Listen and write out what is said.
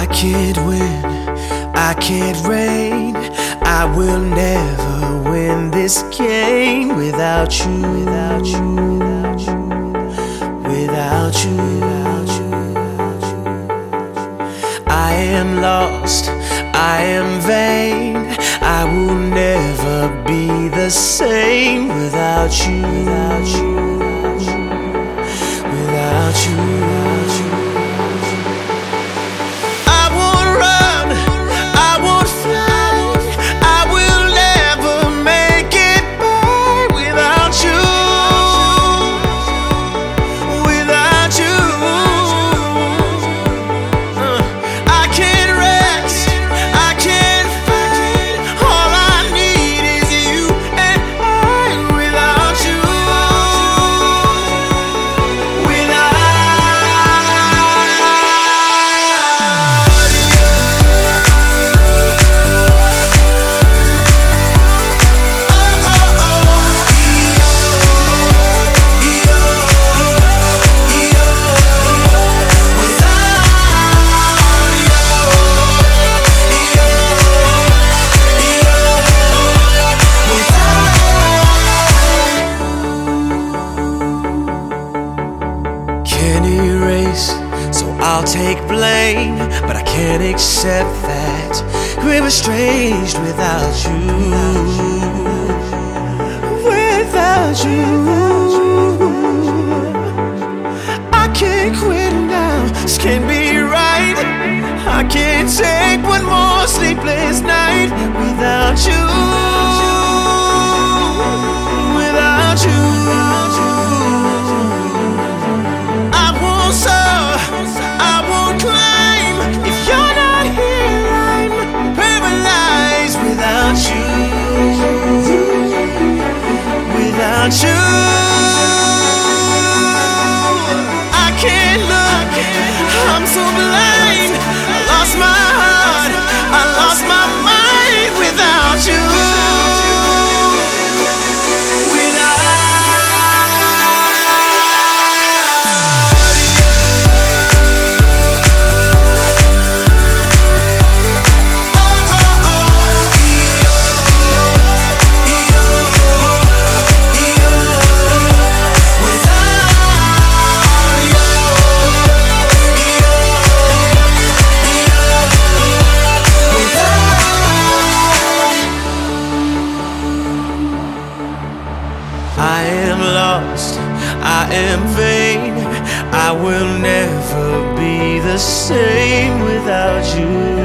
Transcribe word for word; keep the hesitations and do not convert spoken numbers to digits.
can't win, I can't reign. I will never win this game without you, without you, without you, without you, without you. I am lost, I am vain. I will never be the same without you, without you, without you, without you. I won't run, I won't fly. I will never make it by without you, without you. Uh, I can't rest, I can't fight. All I need is you and I without you, without you. Can't erase, so I'll take blame, but I can't accept that we're estranged without you, without you. I can't quit now, this can't be right. I can't take one more sleepless night without you, without you. I won't soar, I won't climb. If you're not here, I'm paralyzed without you, without you. I can't look, I'm so blind. I lost my heart, I lost my mind without you. I am lost, I am vain. I will never be the same without you.